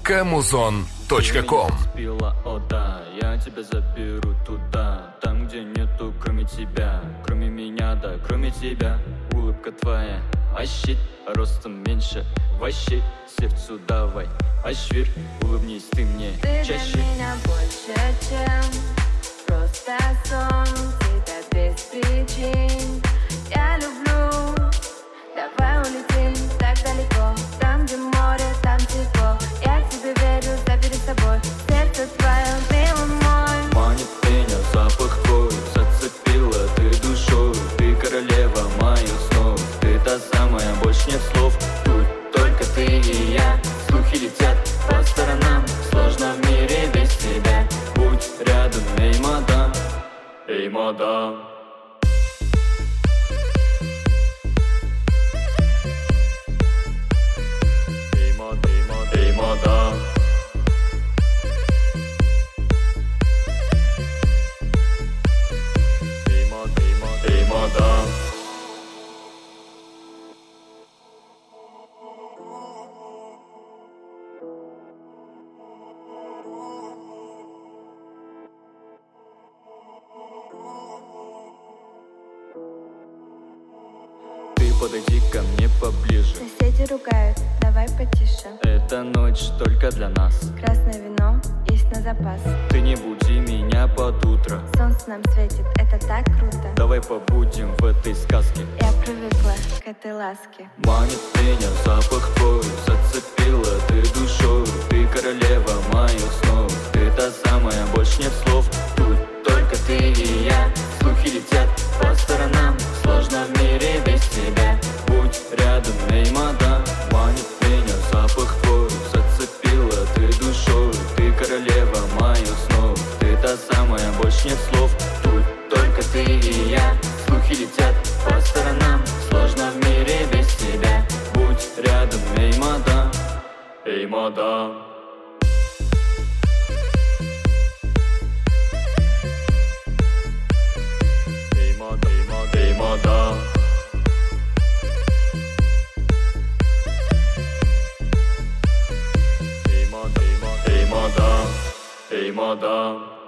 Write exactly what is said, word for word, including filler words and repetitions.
кэмузон точка ком. О да, я тебя заберу туда, там, где нету кроме тебя, кроме меня, да, кроме тебя. Улыбка твоя, ащит, ростом меньше, вообще сердцу давай, ащвир, улыбнись ты мне ты чаще. Ты для меня больше, чем просто сон, тебя без причин я люблю. Давай улетим так далеко, там, где море, там тепло. Я тебе верю, забери с собой сердце твое, милый мой. Манит меня запах твой, зацепила ты душой. Ты королева моих снов, ты та самая, больше нет слов. Тут только ты и я, слухи летят по сторонам. Сложно в мире без тебя, будь рядом, эй, мадам, эй, мадам. Эй, мадам. Эй, мадам. Эй, мадам. Ты подойди ко мне поближе. Соседи ругают, давай потише. Эта ночь только для нас. Красное вино есть на запас. Ты не буди меня под утро. Солнце нам светит, это так круто. Давай побудем в этой сказке. Я привыкла к этой ласке. Манит меня запах твой, зацепила ты душой. Ты королева моих снов, ты та самая, больше нет слов. Тут только ты и я, слухи летят по сторонам. Сложно в мире без тебя, будь рядом, эй, мадам. Манит меня запах твой, зацепила ты душой. Ты королева моих снов, ты та самая, больше нет слов. Тут только ты и я, слухи летят по сторонам. Сложно в мире без тебя, будь рядом, эй, мадам, эй, мадам. Эй, мадам, эй, мадам. Эй, мадам, эй, мадам.